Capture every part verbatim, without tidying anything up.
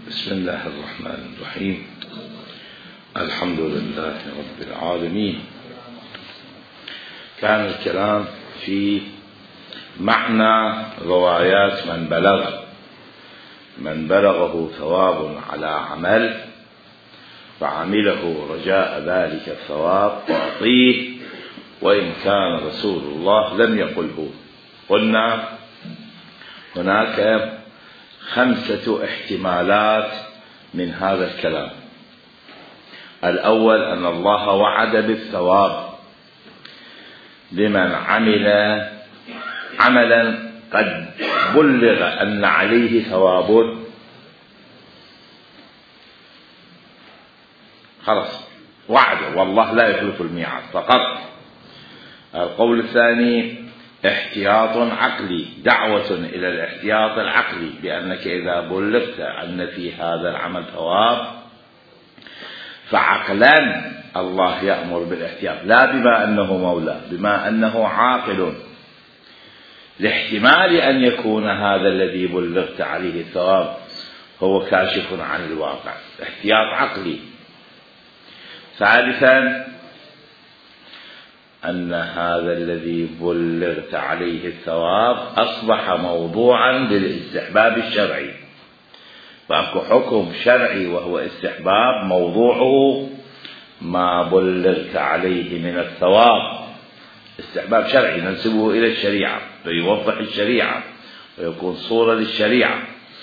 بسم الله الرحمن الرحيم. الحمد لله رب العالمين. كان الكلام في معنى روايات من بلغ من بلغه ثواب على عمل فعمله رجاء ذلك الثواب وأعطيه وإن كان رسول الله لم يقله. قلنا هناك خمسة احتمالات من هذا الكلام. الأول أن الله وعد بالثواب لمن عمل عملا قد بلغ أن عليه ثواب، خلاص وعد والله لا يخلف الميعاد فقط. القول الثاني احتياط عقلي، دعوة إلى الاحتياط العقلي، بأنك إذا بلغت أن في هذا العمل ثواب فعقلا الله يأمر بالاحتياط، لا بما أنه مولى، بما أنه عاقل، لاحتمال أن يكون هذا الذي بلغت عليه الثواب هو كاشف عن الواقع، احتياط عقلي. ثالثا أن هذا الذي بلغت عليه الثواب أصبح موضوعا للاستحباب الشرعي، فأكو حكم شرعي وهو استحباب موضوعه ما بلغت عليه من الثواب، استحباب شرعي ننسبه إلى الشريعة فيوضح الشريعة ويكون صورة للشريعة.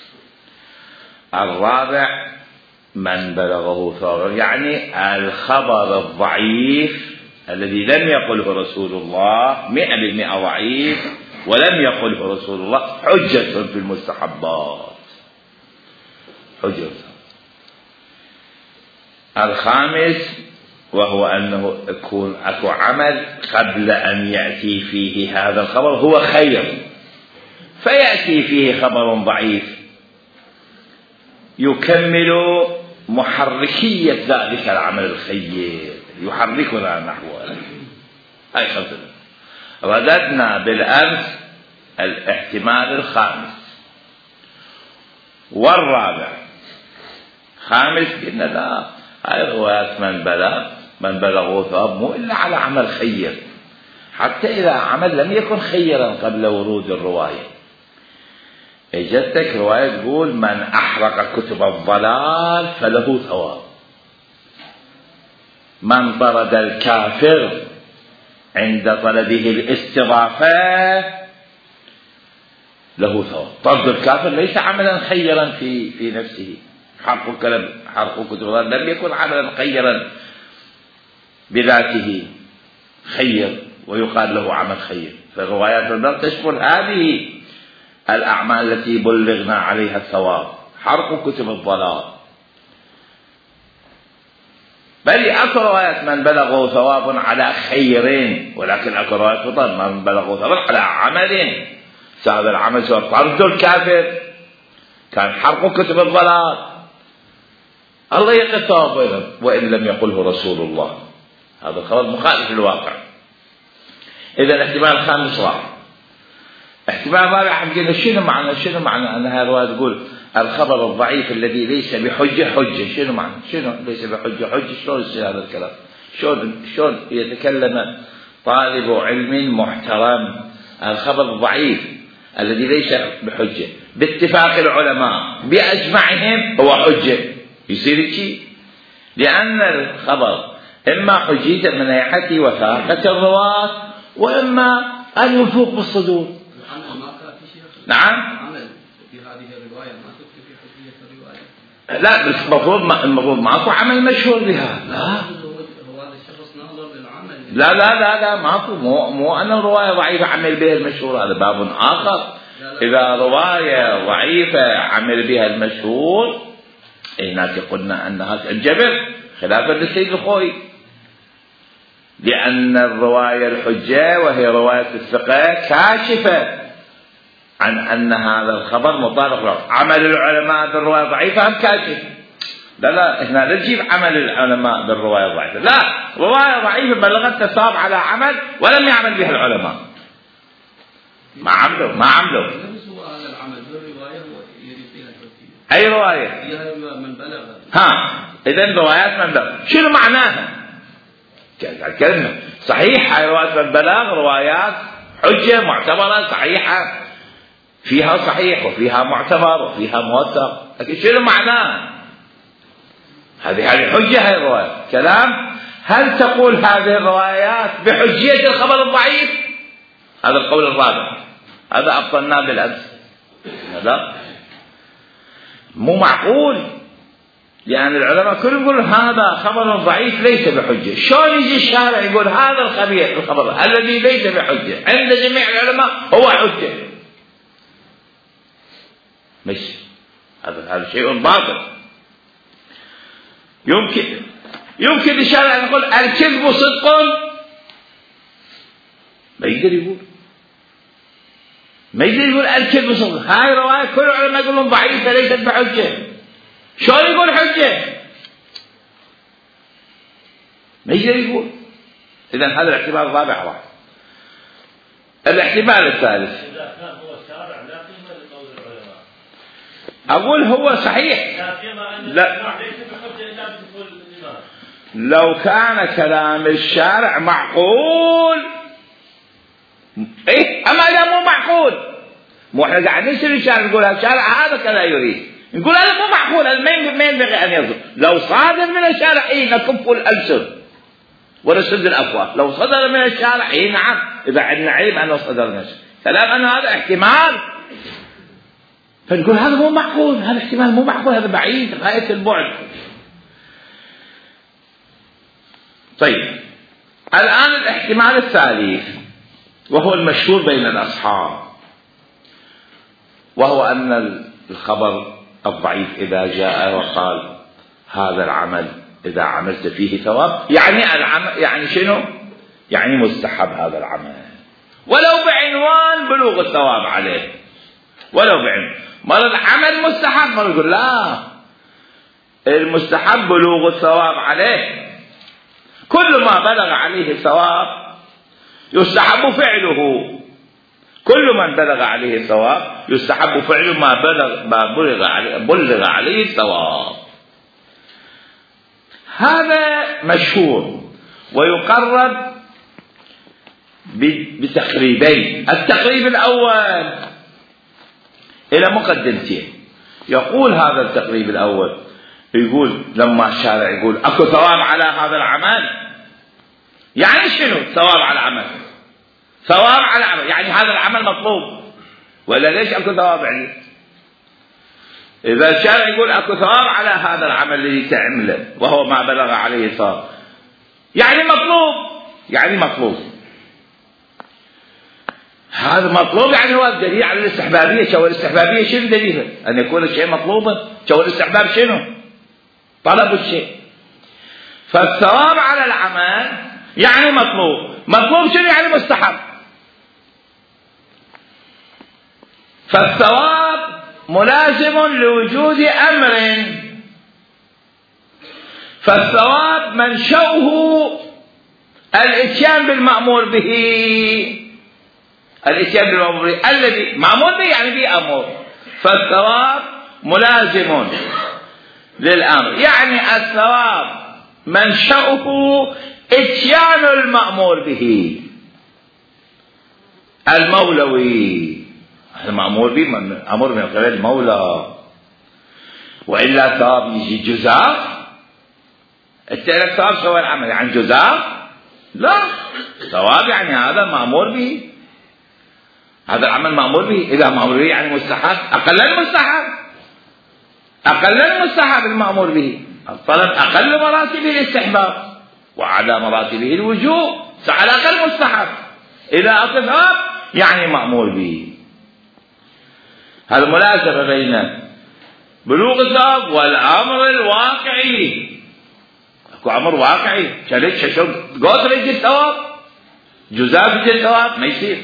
الرابع من بلغه ثواب، يعني الخبر الضعيف الذي لم يقله رسول الله مئة بالمئة ضعيف ولم يقله رسول الله حجة في المستحبات، حجة. الخامس وهو أنه يكون أكو عمل قبل أن يأتي فيه هذا الخبر هو خير، فيأتي فيه خبر ضعيف يكمل محركية ذلك العمل الخير، يحركنا نحوه. هاي خمسة. رددنا بالأمس الاحتمال الخامس والرابع. خامس قلنا لا، هاي روايات من بلغ من بلغه ثواب مو إلا على عمل خير، حتى إذا عمل لم يكن خيرا قبل ورود الرواية. اجتك رواية تقول من أحرق كتب الضلال فله ثواب، من طرد الكافر عند طلبه الاستضافة له ثواب. طرد الكافر ليس عملا خيرا في في نفسه، حرق كلام حرق كتب الضلال لم يكن عملا خيرا بذاته خير ويقال له عمل خير. فالروايات النار تشمل هذه الأعمال التي بلغنا عليها الثواب، حرق كتب الضلال. بل أكو روايات من بلغه ثواب على خيرين، ولكن أكو روايات فضل من بلغه ثواب على عمل، هذا العمل سواء طرد الكافر كان حرق كتب الضلال الله يقي الثواب وإن لم يقله رسول الله. هذا الخبر مخالف للواقع. إذا الاحتمال الخامس راح. احتمال رابع حقنا شنو معنى شنو معنى أن هذه الرواية تقول الخبر الضعيف الذي ليس بحجة حجة؟ شنو معنى شنو ليس بحجة حجة؟ شلون يصير هذا الكلام؟ شلون شلون يتكلم طالب علم محترم الخبر الضعيف الذي ليس بحجة باتفاق العلماء بأجمعهم هو حجة؟ يصير شيء، لأن الخبر إما حجية من ناحية وثاقة الرواة وإما أن يفوق بالصدور. نعم في هذه الرواية ما تكتب في حجية الرواية. لا بس المفروض المفروض ماكو عمل مشهور بها. لا هو هذا الشخص ناظر للعمل. لا لا لا لا ماكو، مو مو أن الرواية ضعيفة عمل بها المشهور، هذا باب آخر. إذا رواية ضعيفة عمل بها المشهور هناك قلنا أنها تنجبر خلافا للسيد الخوي، لأن الرواية الحجة وهي رواية الثقة كاشفة عن أن هذا الخبر مطابق عمل العلماء بالرواية ضعيفة هم كاشف. لا لا هنا لا تجيب عمل العلماء بالرواية ضعيفة، لا، رواية ضعيفة بلغت تصاب على عمل ولم يعمل بها العلماء، ما عملوا ما عملوا هذا العمل بالرواية هو يريد فيها الحجية. أي رواية؟ من بلغ. ها إذن روايات من بلغ شنو معناها؟ الكلمة صحيح هاي روايات من بلغ روايات حجة معتبرة صحيحة فيها صحيح وفيها معتبر وفيها موثق، لكن شنو معناها؟ هذه هذه حجة هاي الرواية كلام. هل تقول هذه الروايات بحجية الخبر الضعيف؟ هذا القول الرابع، هذا أبطلناه بالأمس. هذا مو معقول، يعني العلماء كلهم يقولون هذا خبر ضعيف ليس بحجة. شلون يجي الشارع يقول هذا الخبير الخبر الذي ليس بحجة عند جميع العلماء هو حجة؟ مش هذا هذا شيء باطل. يمكن يمكن الشارع أن يقول الكذب صدق، ما يقدر يقول ما يقدر يقول الكذب صدق. هاي رواية كل العلماء يقولون ضعيفة ليست بحجة، شلون يقول حجة؟ ما يقدر يقول. إذن هذا الاحتمال الرابع واحد. الاحتمال الثالث إذا كان هو الشارع لا قيمة لقول العلماء، أقول هو صحيح لا قيمة أن لا ليس بحجة إلا بدخول الإمام. لو كان كلام الشارع معقول إيه، أما إذا مو معقول مو إحنا قاعد نسأل الشارع نقول الشارع هذا كذا يريد، نقول هذا مو معقول، هذا ما ينبغي أن يصدر. لو صادر من الشارع إيه نكف الألسن ونسد الأفواه. لو صدر من الشارع إيه نعم، إذا عندنا عيب أنه صدر من الشارع. كلام أن هذا احتمال، فنقول هذا مو معقول، هذا احتمال مو معقول، هذا بعيد غاية البعد. طيب الآن الاحتمال الثالث وهو المشهور بين الأصحاب، وهو أن الخبر الضعيف إذا جاء وقال هذا العمل إذا عملت فيه ثواب، يعني العمل يعني شنو؟ يعني مستحب هذا العمل ولو بعنوان بلوغ الثواب عليه، ولو بعنوان مرة العمل مستحب، مرة يقول لا المستحب بلوغ الثواب عليه، كل ما بلغ عليه الثواب يستحب فعله، كل من بلغ عليه الثواب يستحب فعله ما بلغ ما بلغ عليه, بلغ عليه الثواب. هذا مشهور ويقرب بتقريبين. التقريب الأول إلى مقدمتين. يقول هذا التقريب الأول يقول لما الشارع يقول أكو ثواب على هذا العمل، يعني شنو ثواب على العمل؟ ثواب على العمل يعني هذا العمل مطلوب ولا ليش أكو ثواب عليه؟ إذا الشارع يقول أكو ثواب على هذا العمل الذي تعمله وهو ما بلغ عليه الثواب يعني مطلوب، يعني مطلوب هذا مطلوب، يعني هو الدليل على الاستحبابية. شو الاستحبابية شنو دليله؟ أن يكون الشيء مطلوبا. شو الاستحباب شنو؟ طلب الشيء. فالثواب على العمل يعني مطلوب، مطلوب شنو يعني مستحب. فالثواب ملازم لوجود أمر، فالثواب منشأه الاتيان بالمأمور به، الاتيان بالمأمور به الذي مأمور به يعني به أمر، فالثواب ملازم للأمر، يعني الثواب منشأه اتيان المأمور به. المولوي المأمور به أمر من قبل المولى، وإلا ثواب يجي جزاء. التعرف ثواب سوى العمل يعني جزاء؟ لا، ثواب يعني هذا مأمور به، هذا العمل مأمور به. إذا مأمور به يعني مستحب، أقل المستحب، أقل المستحب المأمور به. الطلب أقل مراتبه الاستحباب وعلى مراتبه الوجوب، على أقل مستحب. إذا أطلب يعني مأمور به. هذا الملازمة بين بلوغ الثواب والأمر الواقعي. أكو أمر واقعي، شريك ششوب قوتر يجي الثواب، جزاء يجي الثواب، ما يصير.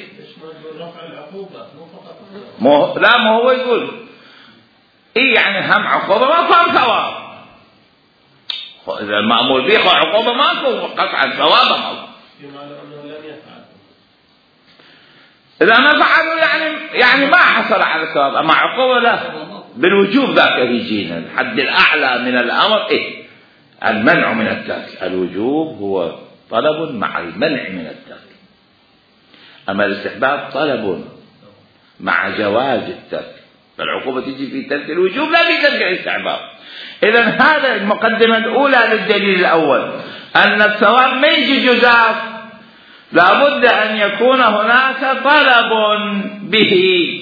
مو لا ما هو يقول إيه يعني هم عقوبة ما فهم ثواب. إذا المأمور به عقوبة ماكو، قطعا ثوابه ماكو. إذا ما فعلوا يعني يعني ما حصل على الثواب، أما عقوبة لا. بالوجوب ذاك يجينا الحد الأعلى من الأمر إيه؟ المنع من الترك. الوجوب هو طلب مع المنع من الترك، أما الاستحباب طلب مع جواز الترك، فالعقوبة تجي في ترك الوجوب لا في ترك الاستحباب. إذن هذا المقدمة الأولى للدليل الأول، أن الثواب ما يجي جزاف، لابد أن يكون هناك طلب به.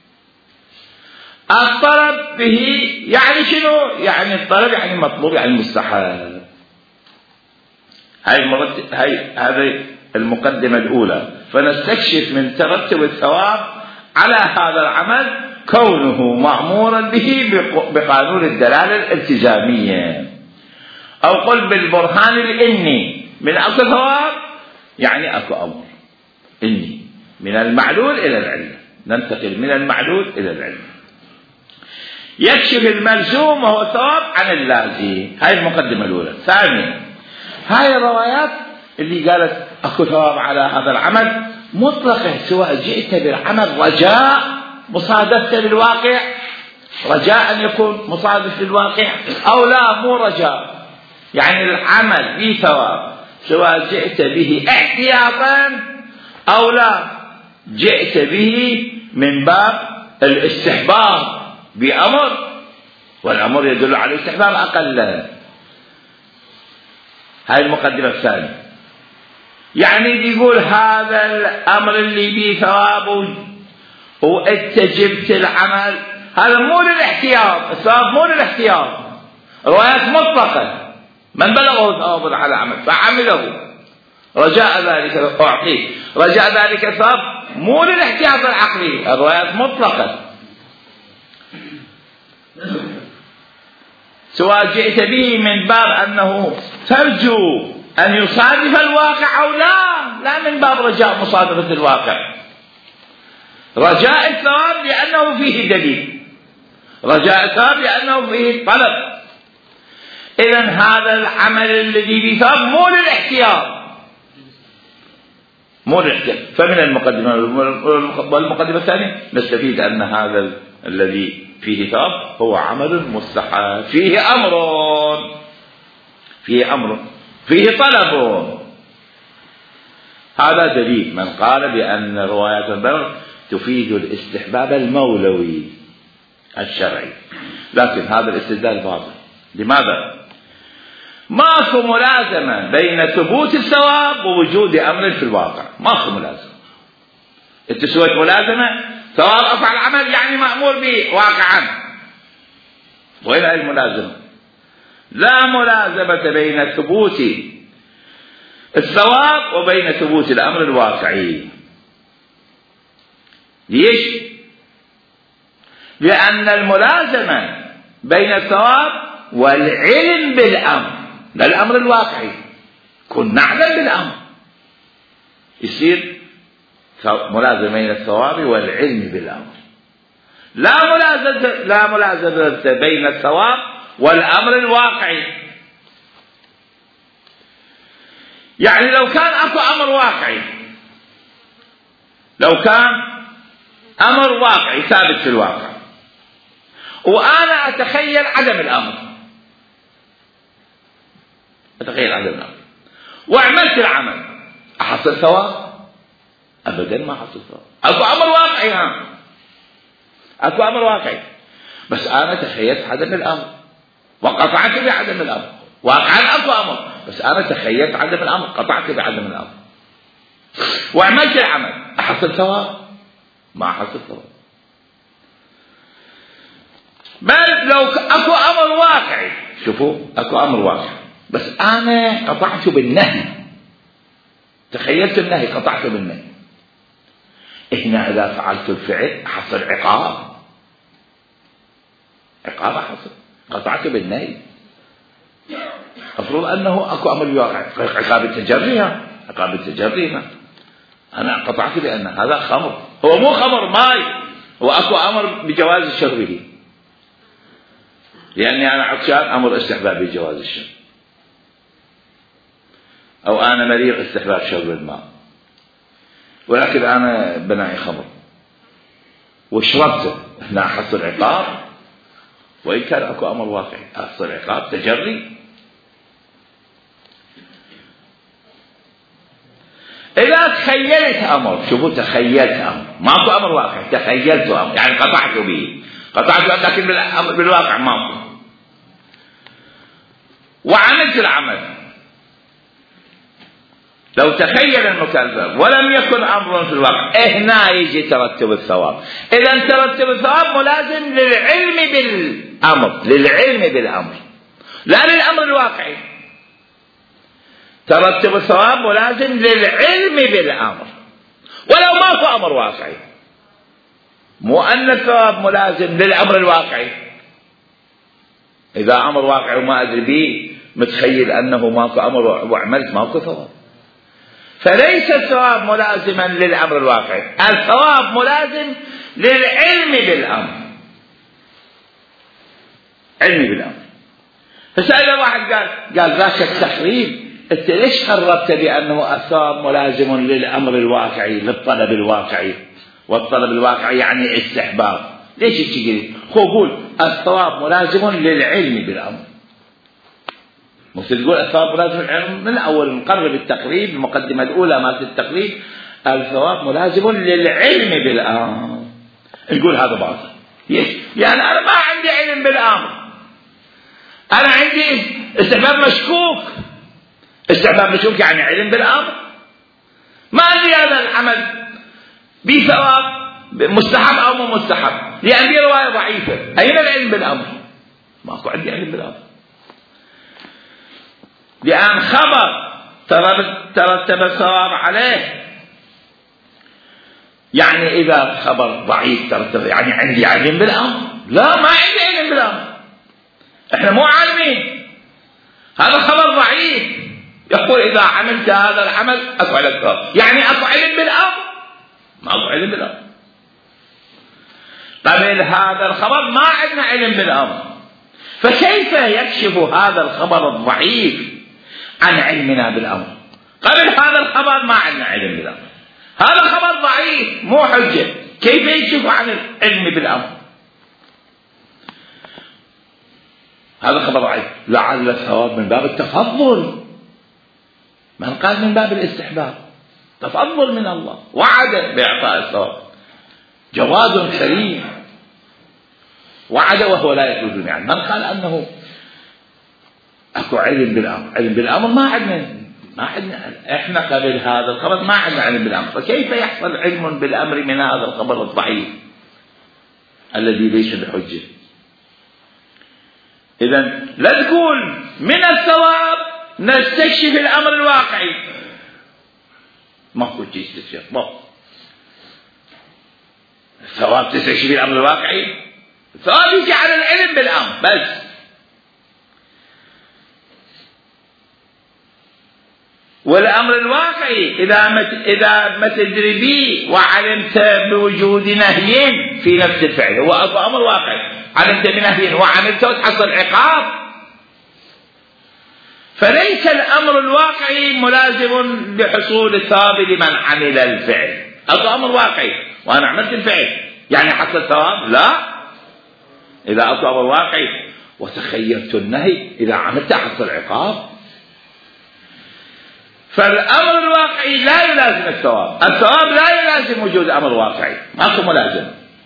الطلب به يعني شنو؟ يعني الطلب يعني مطلوب، يعني مستحب. هاي المرتب، هاي هذه المقدمة الأولى. فنستكشف من ترتب الثواب على هذا العمل كونه مأمورا به بقانون الدلالة الالتزامية، أو قل بالبرهان الإني من أكو ثواب، يعني أكو أمر إني من المعلول إلى العلة، ننتقل من المعلول إلى العلة. يكشف الملزوم وهو ثواب عن اللازم. هاي المقدمة الأولى. ثانيا، هاي الروايات اللي قالت أكو ثواب على هذا العمل مطلقة، سواء جئت بالعمل رجاء مصادفة للواقع، رجاء أن يكون مصادف للواقع، أو لا مو رجاء، يعني العمل فيه ثواب سواء جئت به احتياطا أو لا جئت به من باب الاستحباب بأمر، والأمر يدل على الاستحباب أقل. هاي المقدمة الثانية. يعني يقول هذا الأمر اللي به ثواب وأنت جبت العمل، هذا مو للاحتياط، الثواب مو للاحتياط، روايات مطلقة، من بلغه ثواب على العمل فعمله رجاء ذلك أعطيه، رجاء ذلك الثواب، مو للاحتياط العقلي، الروايات مطلقة. سواء جئت به من باب أنه ترجو أن يصادف الواقع أو لا، لا من باب رجاء مصادفة الواقع. رجاء الثواب لأنه فيه دليل، رجاء الثواب لأنه فيه طلب. إذن هذا العمل الذي فيه ثواب مو للاحتياط، مو للاحتياط. فمن المقدمة والمقدمة الثانية نستفيد أن هذا الذي فيه ثواب هو عمل مستحب، فيه أمر، فيه أمر، فيه طلب. هذا دليل من قال بأن روايات البر تفيد الاستحباب المولوي الشرعي، لكن هذا الاستدلال باطل. لماذا؟ ماكو ملازمة بين ثبوت الثواب ووجود أمر في الواقع، ماكو ملازمة. انت سويت ملازمة، ثواب أفعل العمل يعني مأمور به واقعا، وين هاي الملازمة؟ لا ملازمة بين ثبوت الثواب وبين ثبوت الأمر الواقعي. ليش؟ لأن الملازمة بين الثواب والعلم بالأمر، لا الأمر الواقعي، كن نعلم بالأمر، يصير ملازمة بين الثواب والعلم بالأمر. لا ملازمة لا ملازمة بين الثواب والأمر الواقعي. يعني لو كان أكو أمر واقعي، لو كان أمر واقعي ثابت في الواقع وأنا أتخيل عدم الأمر، أتخيل عدم الأمر وعملت العمل، أحصل ثواب؟ أبدا ما أحصل ثواب. أكو أمر واقعي، ها أكو أمر واقعي، بس أنا تخيلت عدم الأمر وقطعت بعدم الأمر. واقعا أكو أمر بس أنا تخيلت عدم الأمر، قطعت بعدم الأمر وعملت العمل، أحصل ثواب؟ ما أحصل ثواب. بل لو أكو أمر واقعي، شوفوا أكو أمر واقعي بس أنا قطعت بالنهي، تخيلت النهي قطعت بالنهي، هنا إذا فعلت الفعل أحصل عقاب، عقاب أحصل، قطعت بالنهي. أفرض أنه أكو أمر واقع، عقاب التجري، عقاب التجري أنا قطعت بأن هذا خمر، هو مو خمر ماي، هو أكو أمر بجواز شربه، لأني أنا عطشان أمر استحباب بجواز الشرب، أو أنا مريض استحباب شرب الماء، ولكن أنا بناعي خمر وشربته، هنا أحصل عقاب. وإن كان أكو أمر واقعي أصل عقاب تجري. إذا تخيلت أمر، شوفوا تخيلت أمر، ماكو أمر واقعي، تخيلت أمر يعني قطعت به، قطعت لكن بالواقع ماكو، وعملت العمل. لو تخيل المكلف ولم يكن أمر في الواقع، هنا يجي ترتب الثواب. إذا ترتب الثواب ملازم للعلم بالأمر، للعلم بالأمر لا للأمر الواقعي. ترتب الثواب ملازم للعلم بالأمر ولو ماكو أمر واقعي، مو أن الثواب ملازم للأمر الواقعي. إذا أمر واقعي وما أدري به، متخيل أنه ماكو أمر وعملت، ماكو ثواب. فليس الثواب ملازما للأمر الواقعي، الثواب ملازم للعلم بالأمر، علمي بالأمر. فسأل واحد قال قال ذاك التحريم انت ليش خربت بأنه الثواب ملازم للأمر الواقعي، للطلب الواقعي، والطلب الواقعي يعني استحباب، ليش تقول خو قول الثواب ملازم للعلم بالأمر، ممكن تقول الثواب ملازم للعلم. من أول نقرب التقريب، المقدمة الأولى مالت التقريب الثواب ملازم للعلم بالأمر، نقول هذا باطل. يعني أنا ما عندي علم بالأمر، أنا عندي استحباب مشكوك. استحباب مشكوك يعني علم بالأمر، ما عندي هذا العمل بثواب مستحب أو مو مستحب، لأن دي رواية ضعيفة. أين العلم بالأمر؟ ماكو عندي علم بالأمر، لأن خبر ترتب الثواب عليه. يعني إذا خبر ضعيف ترتب يعني عندي علم بالأمر؟ لا، ما عندي علم بالأمر، احنا مو عالمين. هذا خبر ضعيف يقول إذا عملت هذا العمل أفعل الثواب، يعني أكو علم بالأمر؟ ما أكو علم بالأمر. قبل هذا الخبر ما عندنا علم بالأمر، فكيف يكشف هذا الخبر الضعيف عن علمنا بالأمر؟ قبل هذا الخبر ما عندنا علم بالأمر، هذا خبر ضعيف مو حجة، كيف يكشف عن العلم بالأمر؟ هذا خبر ضعيف. لعل الثواب من باب التفضل، من قال من باب الاستحباب، تفضل من الله، وعد بإعطاء الثواب، جواد كريم، وعد وهو لا يجوز. يعني من قال أنه أكو علم بالأمر، علم بالأمر ما عندنا، ما عندنا إحنا قبل هذا الخبر ما عندنا علم بالأمر، فكيف يحصل علم بالأمر من هذا الخبر الضعيف الذي ليس بحجة؟ إذن لا تقول من الثواب نستكشف الأمر الواقعي، ما كنت تستكشف، ما الثواب تستكشف الأمر الواقعي، الثواب يجي على العلم بالأمر بس. والأمر الواقعي إذا ما إذا ما تدري به وعلمت بوجود نهي في نفس الفعل، هو أمر واقعي، علمت بنهي وعملته وتحصل عقاب. فليس الأمر الواقعي ملازم لحصول الثواب لمن عمل الفعل. هذا أمر واقعي وأنا عملت الفعل يعني حصل ثواب؟ لا. إذا أتى أمر واقعي وتخيرت النهي، إذا عملت حصل عقاب. فالأمر الواقعي لا يلازم الثواب، الثواب لا يلازم وجود أمر واقعي، ماكو ملازم.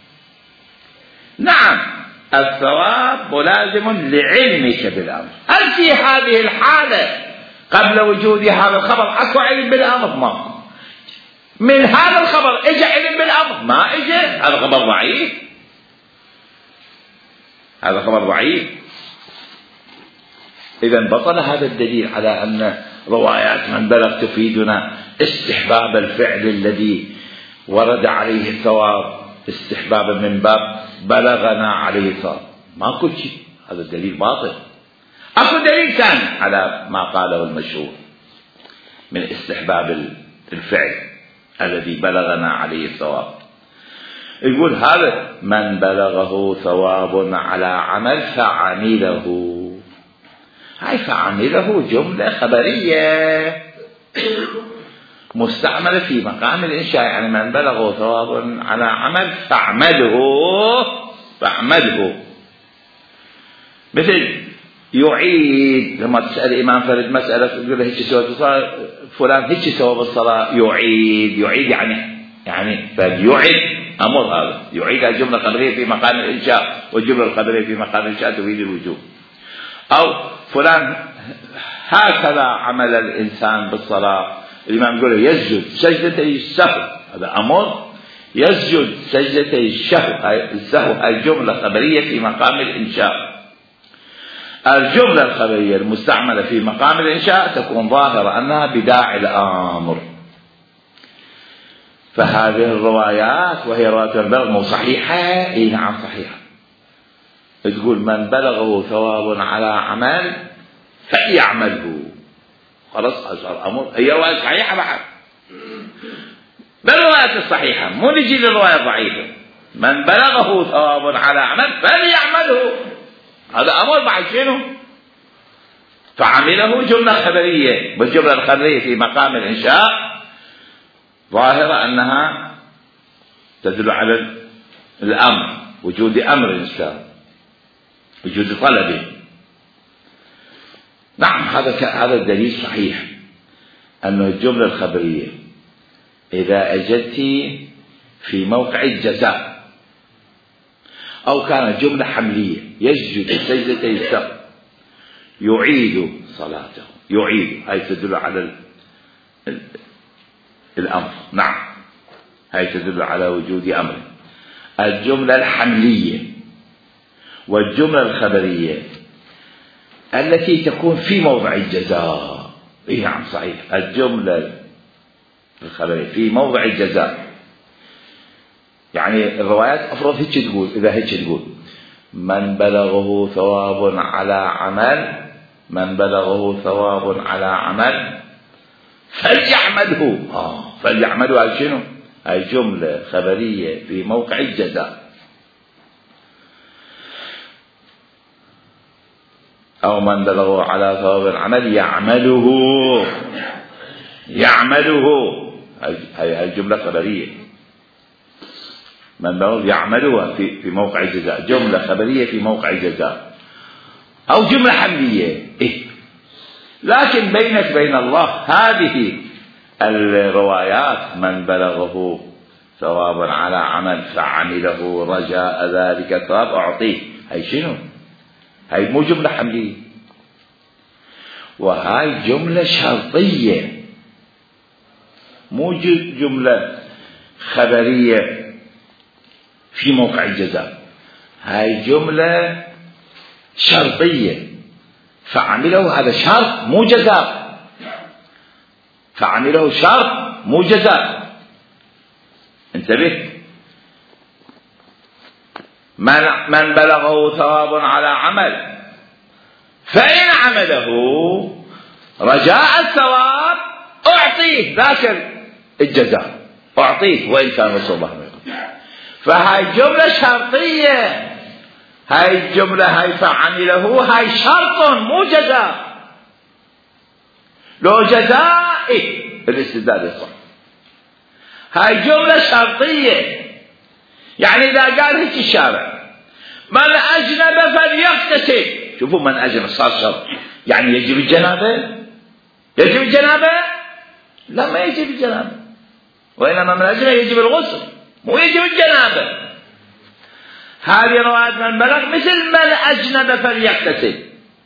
نعم الثواب ملازم لعلمك بالأمر. هل في هذه الحالة قبل وجود هذا الخبر أكو علم بالأمر؟ ماكو. من هذا الخبر اجى علم بالأمر؟ ما اجى، هذا خبر ضعيف، هذا خبر ضعيف. إذن بطل هذا الدليل على أن روايات من بلغ تفيدنا استحباب الفعل الذي ورد عليه الثواب استحبابا من باب بلغنا عليه الثواب. ما كل شيء، هذا الدليل باطل. أكو دليل ثاني على ما قاله المشهور من استحباب الفعل الذي بلغنا عليه الثواب. يقول هذا من بلغه ثواب على عمل فعمله. هاي فعمله جملة خبرية مستعملة في مقام الإنشاء، يعني من بلغه ثواب على عمل فاعمله، فاعمله. مثل يعيد، لما تسأل إمام فرد مسألة تقول له هيك سوى فلان هيك سوى بالصلاة، يعيد يعيد يعني يعني فليعد أمر، هذا يعيد الجملة الخبرية في مقام الإنشاء، والجملة الخبرية في مقام الإنشاء تفيد الوجوب. أو فلان هكذا عمل الإنسان بالصلاة، الإمام يقول له يسجد سجدتي السهو، هذا أمر، يسجد سجدتي السهو، السهو هاي جملة خبرية في مقام الإنشاء. الجملة الخبرية المستعملة في مقام الإنشاء تكون ظاهرة أنها بداعي الأمر. فهذه الروايات وهي روايات البلغ صحيحة، اي نعم صحيحة، تقول من بلغه ثواب على عمل فليعمله، خلاص صار أمر، هي رواية صحيحة بعد. بالروايات الصحيحة، مو نجي للرواية الضعيفة، من بلغه ثواب على عمل فليعمله، هذا أمر بعد شنو؟ فعمله جملة خبرية، والجملة الخبرية في مقام الإنشاء ظاهرة أنها تدل على الأمر، وجود أمر الإنسان، وجود طلبه. نعم هذا هذا الدليل صحيح، أن الجملة الخبرية إذا أجت في موقع الجزاء أو كانت جملة حملية، يسجد سجدتي السهو، يعيد صلاته، يعيد، هاي تدل على الأمر. نعم هاي تدل على وجود أمر. الجملة الحملية والجملة الخبرية التي تكون في موضع الجزاء، إيه نعم صحيح، الجملة الخبرية في موضع الجزاء، يعني الروايات أفرض هيك تقول، إذا هيك تقول من بلغه ثواب على عمل، من بلغه ثواب على عمل فليعمله، آه فليعمله هاي شنو؟ هاي جملة خبرية في موقع الجزاء. أو من بلغه على ثواب العمل يعمله، يعمله، هاي هاي جملة خبرية، من بلغه يعملها في في موقع الجزاء، جملة خبرية في موقع الجزاء. أو جملة حملية، إيه؟ لكن بينك بين الله هذه الروايات من بلغه ثواب على عمل فعمله رجاء ذلك الثواب أعطيه، هاي شنو؟ هاي مو جملة حملية، وهاي جملة شرطية، مو جملة خبرية في موقع الجزاء، هاي جملة شرطية، فعمله هذا شرط مو جزاء، فعمله شرط مو جزاء، انتبه. من, من بلغه ثواب على عمل فإن عمله رجاء الثواب أعطيه ذاك الجزاء، أعطيه وإن كان رسول الله منه. فهاي جملة شرطية، هاي الجملة هاي فعمله هاي شرط مو جزاء، لو جزاء إيه الاستدلال يصح. هاي جملة شرطية، يعني إذا قال هيك الشارع من أجنب فليغتسل، شوفوا من أجنب صار شرط، يعني يجب الجنابة، يجب الجنابة؟ لا ما يجب الجنابة، وإنما من أجنب يجب الغسل، مو يجب الجنابة. هذه رواية من بلغ مثل من أجنب فليغتسل،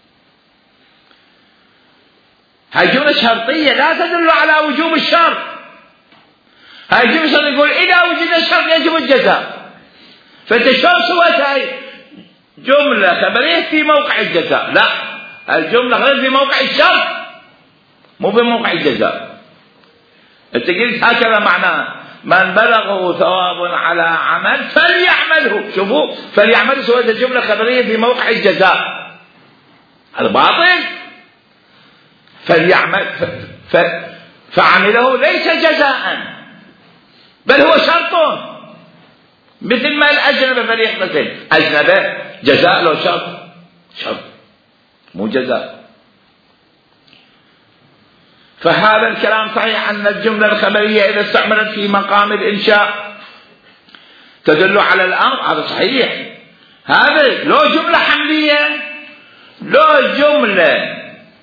هاي جملة شرطية لا تدل على وجوب الشرط، هاي جملة شرط يقول إذا وجد الشرط يجب الجزاء، فأنت شلون سويت هاي جملة خبرية في موقع الجزاء؟ لا، الجملة غير في موقع الشرط مو في موقع الجزاء. أنت قلت هكذا معناه من بلغه ثواب على عمل فليعمله، شوفوا فليعمله سويت الجملة خبرية في موقع الجزاء، هذا باطل. فليعمل ف... ف... فعمله ليس جزاء بل هو شرط، مثل ما الأجنب فليغتسل، أجنب جزاء له شرط، شرط مو جزاء. فهذا الكلام صحيح أن الجملة الخبرية إذا استعملت في مقام الإنشاء تدل على الأمر، هذا صحيح. هذا لو جملة حملية لو جملة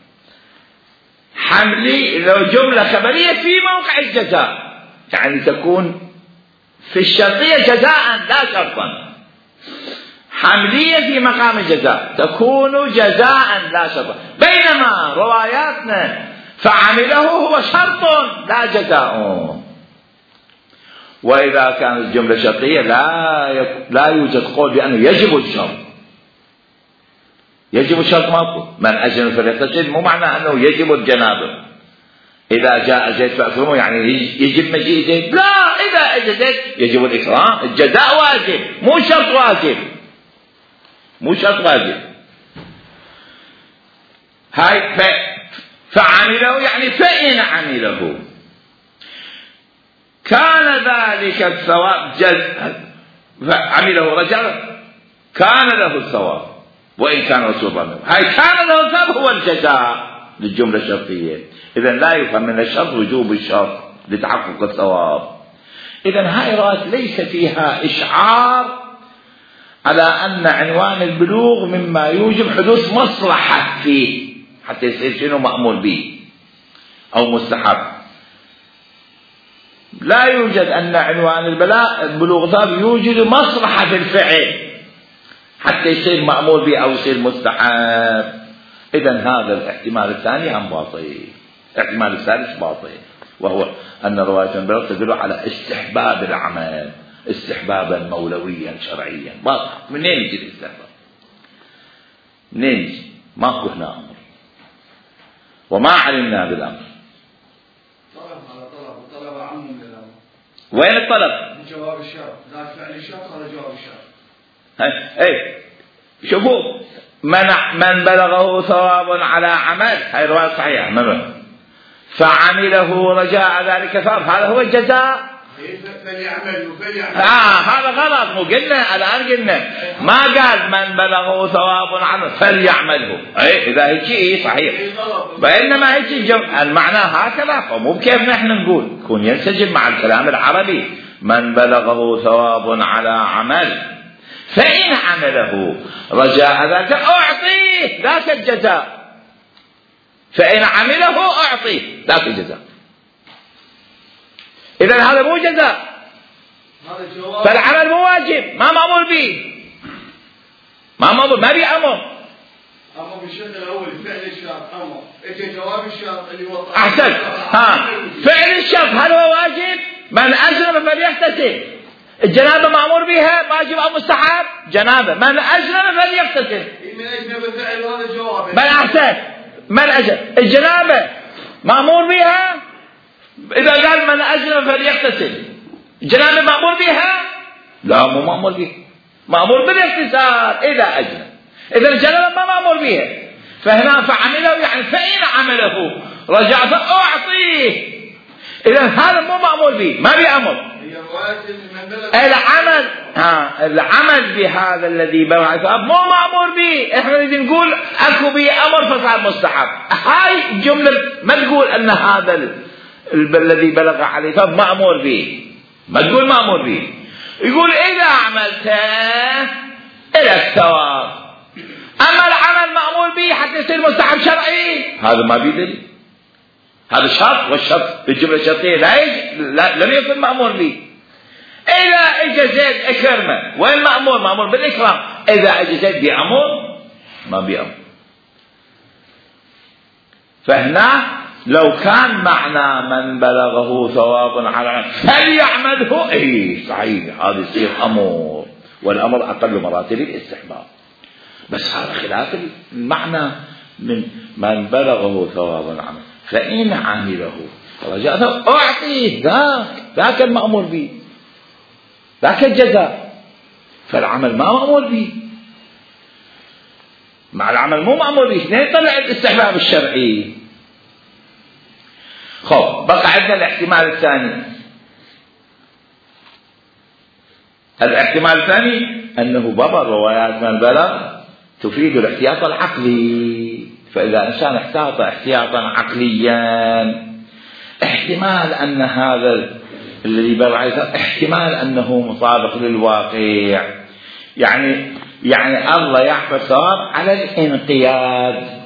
حملي لو جملة خبرية في موقع الجزاء يعني تكون في الشرطية جزاء لا شرطا، حملية في مقام الجزاء تكون جزاء لا شرطا، بينما رواياتنا فعمله هو شرط لا جزاء. وإذا كانت الجملة شرطية لا يك... لا يوجد قول بأنه يجب الشرط، يجب الشرط ماكو، من أجل فليغتسل مو معنى أنه يجب الجنابة. إذا جاء زيد فأكرمه يعني يجب مجيء زيد، لا، إذا أجى زيد يجب الإكرام، الجزاء واجب مو شرط واجب، مو شرط واجب. هاي ف... فعمله يعني فإن عمله كان ذلك الثواب جز فعمله رجل كان له الثواب وإن كان رسول الله. هاي كان له الثواب هو الجزاء للجملة الشرطية. إذا لا يفهم من الشرط وجوب الشرط لتحقق الثواب. إذا هاي رواية ليس فيها إشعار على أن عنوان البلوغ مما يوجب حدوث مصلحة فيه حتى يصير شنو مأمور به أو مستحب. لا يوجد أن عنوان البلوغ ثاب يوجد مصلحة في الفعل حتى يصير مأمور به أو يصير مستحب. إذا هذا الاحتمال الثاني هم باطل. الاحتمال الثالث باطل، وهو أن رواية البلوغ تدل على استحباب العمل استحبابا مولويا شرعيا. باطل. منين يجي الاستحباب؟ منين يجي؟ ماكو هنا أمر وما علمنا بالأمر. طلب على طلب وطلب عم من الأمر. وين الطلب؟ من جواب الشرط، ذاك فعل الشرط هذا جواب الشرط. اي شوفوا من من بلغه ثواب على عمل، هاي رواية صحيحة، من فعمله رجاء ذلك ثواب هذا هو الجزاء. فليعمل وفليعمل. آه هذا غلط، مو قلنا الآن قلنا ما قال من بلغه ثواب عنه فليعمله. أي إذا هيك صحيح، وإنما هيك المعنى هكذا ومو بكيف نحن نقول، يكون ينسجم مع الكلام العربي. من بلغه ثواب على عمل فإن عمله رجاء ذلك أعطيه ذاك الجزاء، فإن عمله أعطيه ذاك الجزاء. إذن هذا مو جزاء، فالعمل مو واجب، ما مأمور به، ما مأمور، ما بي أمر. أمر بالشرط الأول فعل الشرط، أمر إجا جواب الشرط اللي هو أحسن. ها فعل الشرط هل هو واجب؟ من أجنب فليغتسل، الجنابة مأمور بها واجب أو مستحب؟ جنابة. من أجنب فليغتسل. من أجنب فعل هذا جواب. من أحسن من أجنب الجنابة مأمور بها. إذا قال من أجنب فليغتسل، الجنابة مأمور بها؟ لا مو مأمور بها، مأمور بالاغتسال إذا أجنب. إذا الجنابة ما مأمور بها، فهنا فعمله يعني فإن عمله رجع فأعطيه. إذا هذا مو مأمور به، ما بأمر. العمل ها العمل بهذا الذي بلغ ثواب مو مأمور به. احنا نريد نقول اكو به امر فصار مستحب. هاي الجمله ما تقول ان هذا ال... ال... الذي بلغ عليه ثواب مأمور به، ما تقول مأمور به. يقول اذا عملته الى الثواب. اما العمل مأمور به حتى يصير مستحب شرعي هذا ما بيدل، هذا شرط، والشرط بالجمله الشرطيه لا, يج... لا لم يكن مأمور به. إذا إجا زيد أكرمه، وين مأمور؟ مأمور بالإكرام. إذا إجا زيد بأمر ما بأمر. فهنا لو كان معنى من بلغه ثواب على فليعمله إيه صحيح، هذا يصير أمر، والأمر أقل مراتب الاستحباب. بس هذا خلاف المعنى من من بلغه ثواب على فإن عمله رجاء أعطيه ذاك ذاك المأمور به، ذاك الجزاء. فالعمل ما مأمور به، مع العمل مو مأمور به، اثنين طلع الاستحباب الشرعي. خب بقى عندنا الاحتمال الثاني. الاحتمال الثاني أنه بابا روايات من بلغ تفيد الاحتياط العقلي. فإذا إنسان احتاط احتياطا عقليا احتمال أن هذا الذي بلغ احتمال أنه مطابق للواقع. يعني يعني الله يعطي الثواب على الانقياد.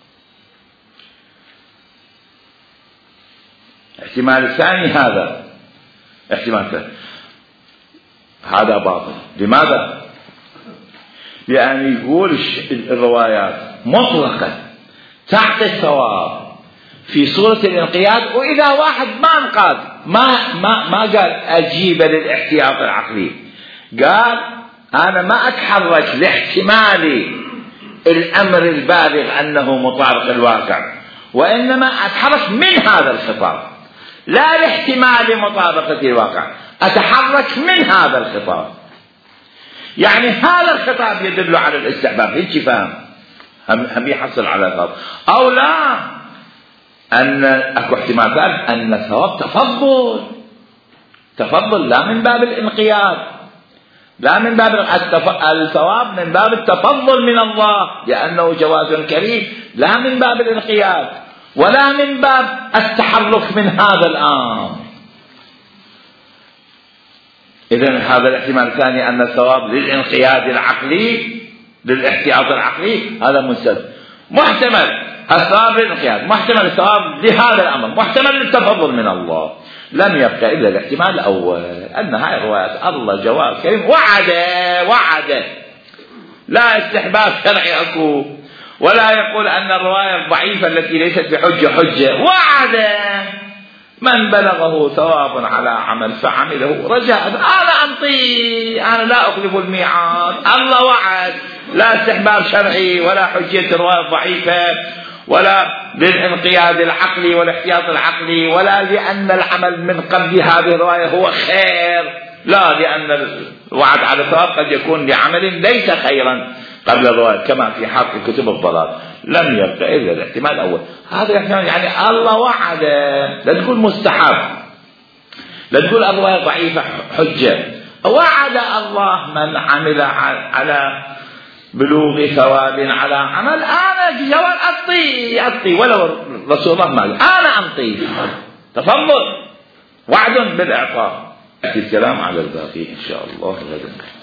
احتمال الثاني هذا، احتمال الثاني هذا باطل. لماذا؟ لأن يقول الروايات مطلقا تعطي الثواب في صورة الانقياد، وإذا واحد ما انقاد ما ما ما قال أجيب للاحتياط العقلي، قال أنا ما أتحرك لاحتمال الأمر البالغ أنه مطابق الواقع، وإنما أتحرك من هذا الخطاب، لا لاحتمال مطابقة الواقع، أتحرك من هذا الخطاب. يعني هذا الخطاب يدل على الاستحباب، هيك فهم هم, هم يحصل على الخطاب. أو لا، أن أكو احتمال ثالث أن الثواب تفضل، تفضل لا من باب الانقياد، لا من باب الثواب من باب التفضل من الله لأنه جواز كريم، لا من باب الانقياد ولا من باب التحرك من هذا الأمر. إذن هذا الاحتمال الثاني أن الثواب للانقياد العقلي للاحتياط العقلي هذا مستد. محتمل الثواب للانقياد، محتمل الثواب لهذا الأمر، محتمل للتفضل من الله. لم يبقى إلا الاحتمال الأول أن هاي الروايات الله جواز كريم وعد وعد، لا استحباب شرعي أكو، ولا يقول أن الرواية الضعيفة التي ليست بحجة حجة. وعد من بلغه ثواب على عمل فعمله رجاء أنا أنطي، أنا لا أخلف الميعاد، الله وعد، لا استحباب شرعي ولا حجية الرواية الضعيفة ولا للانقياد العقلي والاحتياط العقلي، ولا لأن العمل من قبل هذه الرواية هو خير، لا، لأن الوعد على الثواب قد يكون لعمل ليس خيرا قبل الرواية كما في حق كتب الضلال. لم يبقى إلا الاحتمال الأول. هذا الاحتمال يعني الله وعد، لا تقول مستحب، لا تقول الرواية ضعيفة حجة. وعد الله من عمل على بلوغ ثواب على عمل، أنا جواب أعطي أعطي ولو رسول الله ما أنا أعطي، تفضل، وعد بالإعطاء. الكلام على الباقي إن شاء الله غدا.